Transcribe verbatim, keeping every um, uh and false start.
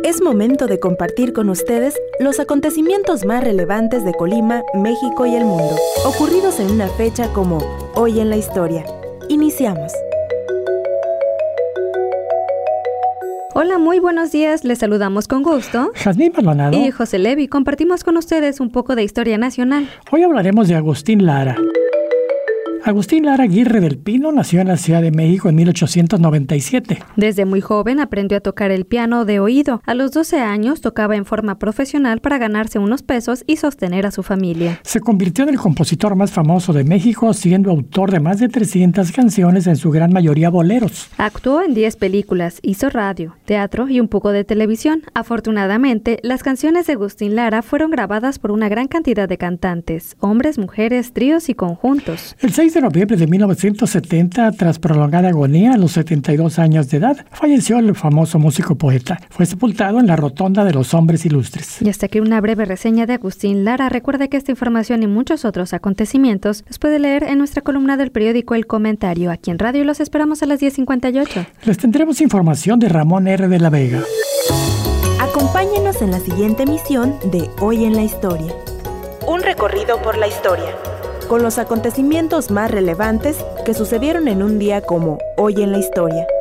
Es momento de compartir con ustedes los acontecimientos más relevantes de Colima, México y el mundo, ocurridos en una fecha como Hoy en la Historia. Iniciamos. Hola, muy buenos días. Les saludamos con gusto. Jazmín Maldonado y José Levi. Compartimos con ustedes un poco de historia nacional. Hoy hablaremos de Agustín Lara. Agustín Lara Aguirre del Pino nació en la Ciudad de México en mil ochocientos noventa y siete. Desde muy joven aprendió a tocar el piano de oído. A los doce años tocaba en forma profesional para ganarse unos pesos y sostener a su familia. Se convirtió en el compositor más famoso de México, siendo autor de más de trescientas canciones, en su gran mayoría boleros. Actuó en diez películas, hizo radio, teatro y un poco de televisión. Afortunadamente, las canciones de Agustín Lara fueron grabadas por una gran cantidad de cantantes, hombres, mujeres, tríos y conjuntos. El seis de noviembre de mil novecientos setenta, tras prolongada agonía a los setenta y dos años de edad, falleció el famoso músico poeta. Fue sepultado en la Rotonda de los Hombres Ilustres. Y hasta aquí una breve reseña de Agustín Lara. Recuerde que esta información y muchos otros acontecimientos los puede leer en nuestra columna del periódico El Comentario. Aquí en radio los esperamos a las diez cincuenta y ocho. Les tendremos información de Ramón R. de la Vega. Acompáñenos en la siguiente emisión de Hoy en la Historia. Un recorrido por la historia, con los acontecimientos más relevantes que sucedieron en un día como Hoy en la Historia.